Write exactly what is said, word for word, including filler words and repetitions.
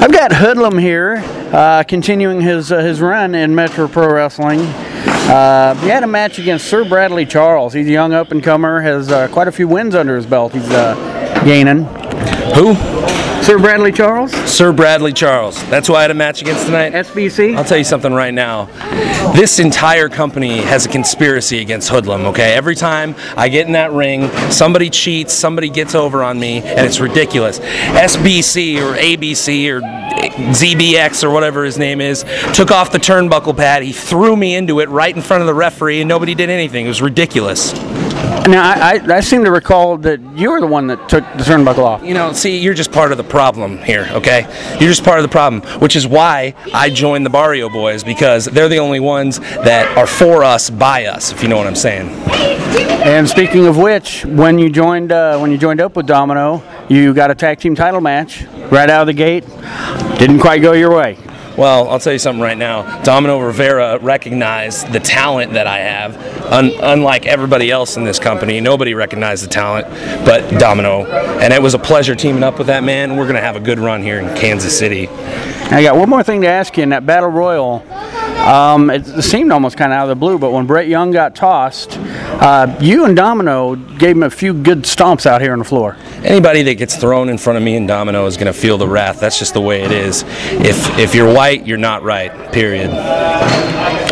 I've got Hoodlum here, uh, continuing his uh, his run in Metro Pro Wrestling. Uh, he had a match against Sir Bradley Charles. He's a young up-and-comer, has uh, quite a few wins under his belt. He's uh, gaining. Who? Sir Bradley Charles? Sir Bradley Charles. That's who I had a match against tonight? S B C? I'll tell you something right now. This entire company has a conspiracy against Hoodlum, okay? Every time I get in that ring, somebody cheats, somebody gets over on me, and it's ridiculous. S B C or A B C or Z B X or whatever his name is took off the turnbuckle pad. He threw me into it right in front of the referee, and nobody did anything. It was ridiculous. Now, I, I, I seem to recall that you were the one that took the turnbuckle off. You know, see, you're just part of the problem here, okay? You're just part of the problem, which is why I joined the Barrio Boys, because they're the only ones that are for us, by us, if you know what I'm saying. And speaking of which, when you joined uh, when you joined up with Domino, you got a tag team title match right out of the gate. Didn't quite go your way. Well, I'll tell you something right now. Domino Rivera recognized the talent that I have. Un- unlike everybody else in this company, nobody recognized the talent but Domino. And it was a pleasure teaming up with that man. We're going to have a good run here in Kansas City. I got one more thing to ask you. In that Battle Royal, um, it seemed almost kind of out of the blue, but when Brett Young got tossed, uh, you and Domino gave him a few good stomps out here on the floor. Anybody that gets thrown in front of me and Domino is going to feel the wrath. That's just the way it is. If if you're white, you're not right, period.